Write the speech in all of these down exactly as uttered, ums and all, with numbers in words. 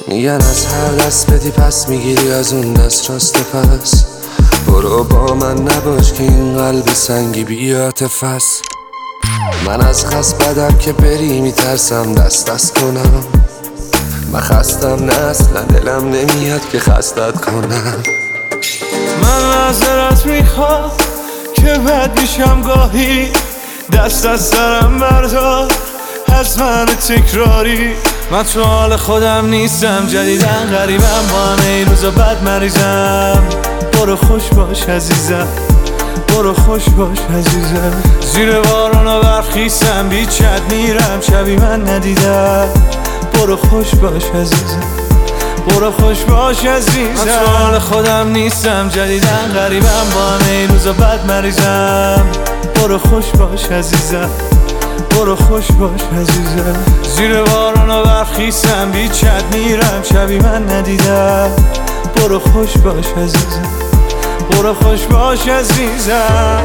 میگن از هر دست بدی پس میگیری از اون دست راست پس. برو با من نباش که این قلب سنگی بی عاطفه است. من از خست بدم که بری میترسم دست دست کنم. من خستم نه اصلا دلم نمیاد که خستت کنم. من معذرت میخوام که بد میشم گاهی، دست از سرم بردار از من تکراری. من تو حال خودم نیستم، جدیدن غریبم، با همه این روزا بد مریضم. برو خوش باش عزیزم، برو خوش باش عزیزم. زیر بارون و برف خیسم، بی چت میرم شبی من ندیدم. برو خوش باش عزیزم، برو خوش باش عزیزم. من تو حال خودم نیستم، جدیدن غریبم، با همه این روزا بد مریضم. برو خوش باش عزیزم، برو خوش باش عزیزم. زیر بارون و برف خیسم، بی چت میرم شبی من ندیدم. برو خوش باش عزیزم، برو خوش باش عزیزم.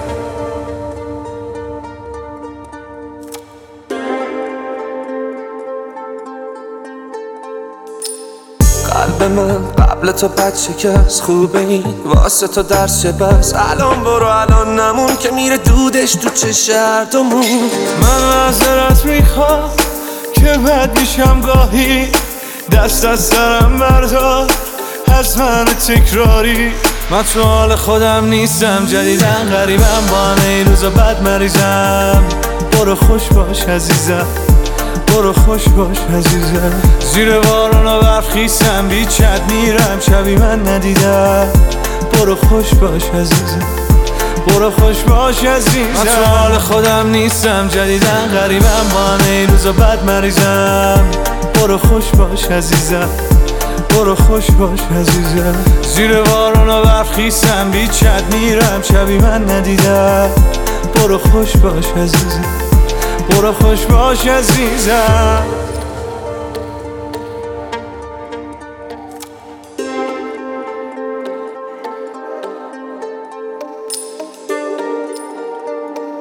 قلب من قبل تو بد شکست، خوبه این واسه تو درس چه بس. الان برو الان نمون که میره دودش تو چه هردومون. من معذرت میخوام که بد میشم گاهی، دست از سرم بردار از من تکراری. من تو حال خودم نیستم، جدیدن غریبم، با همه این روزا بد مریضم. برو خوش باش عزیزم، برو خوش باش عزیزم. زیر بارون و برف خیسم، بی چت میرم شبی من ندیدم. برو خوش باش عزیزم، برو خوش باش عزیزم. من تو حال خودم نیستم، جدیدن غریبم، با همه این روزا بد مریضم. برو خوش باش عزیزم، برو خوش باش عزیزم. زیر بارون و برف خیسم، بی چت میرم شبی من ندیدم. برو خوش باش عزیزم، برو خوش باش عزیزم.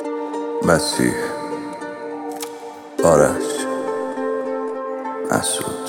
مسیح، آرش، مسعود.